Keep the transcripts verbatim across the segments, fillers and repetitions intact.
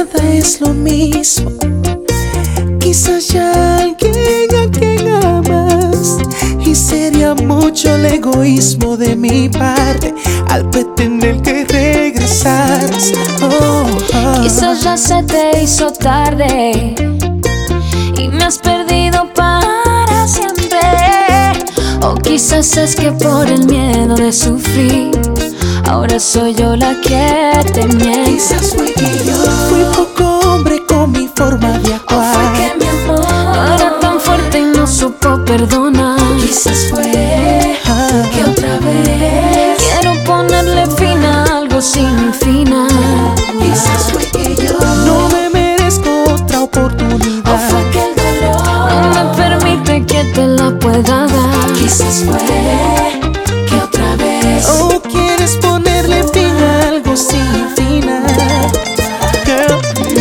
nada es lo mismo. Quizás ya alguien a quien amas, y sería mucho el egoísmo de mi parte al pretender que regresaras. Oh, oh. Quizás ya se te hizo tarde y me has perdido para siempre. O quizás es que por el miedo de sufrir ahora soy yo la que te miente. Quizás fue que yo fui poco hombre con mi forma de actuar. O fue que mi amor no era tan fuerte y no supo perdonar. Quizás fue ah, que otra vez quiero ponerle fin a algo sin final. Quizás fue que yo no me merezco otra oportunidad. O fue que el dolor no me permite que te la pueda dar. Quizás fue que otra vez oh, quieres ponerle fin a algo sin final. Girl,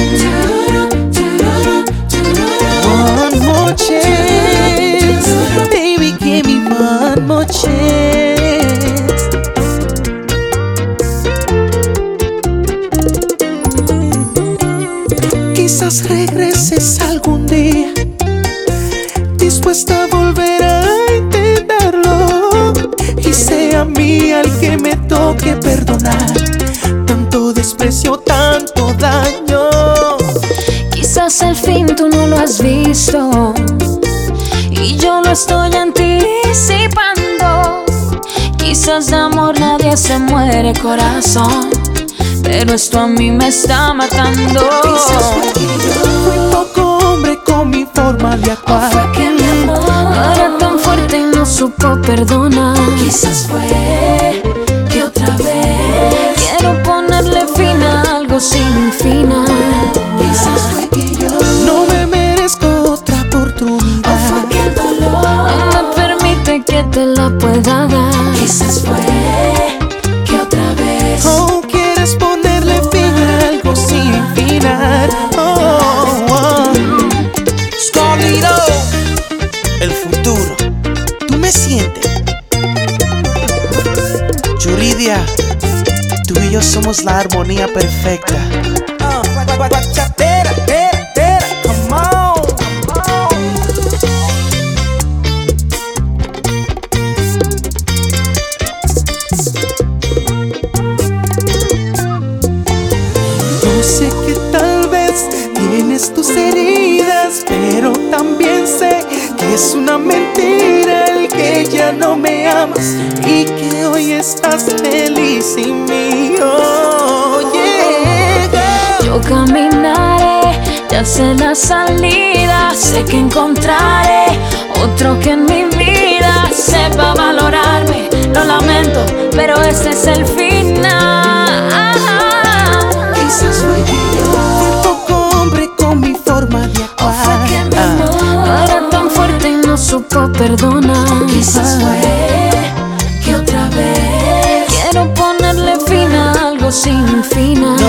one more chance, baby, give me one more chance. Quizás regreses algún día, dispuesta a volver a intentarlo, y sea a mí al que me toque perdonar tanto desprecio, tanto daño. Quizás al fin tú no lo has visto y yo lo estoy anticipando. Quizás de amor nadie se muere, corazón, pero esto a mí me está matando. Quizás fue que yo fui poco hombre con mi forma de actuar. O fue que mi amor no era tan fuerte y no supo perdonar. Quizás fue que otra vez quiero ponerle fin a algo sin final. Quizás fue que yo no me merezco otra oportunidad. O fue que el dolor no me permite que te la pueda dar. Quizás fue que otra vez oh, quieres ponerle fin a algo sin final. Oh, oh. Scarlito, el futuro, tú me sientes. Yuridia, tú y yo somos la armonía perfecta. Uh, bachatera, tera, tera, come on, come on. Yo sé que tal vez tienes tus heridas, pero también sé que es una mentira el que ya no me amas y que hoy estás feliz sin mí. Oh, yeah. Yo caminaré, ya sé la salida, sé que encontraré otro que en mi vida sepa valorarme. Lo lamento, pero este es el final. Quizás fue que yo fui poco hombre con mi forma de actuar. O fue que mi amor no era tan fuerte y no supo perdonar. Quizás fue que otra vez quiero ponerle fin a algo sin final.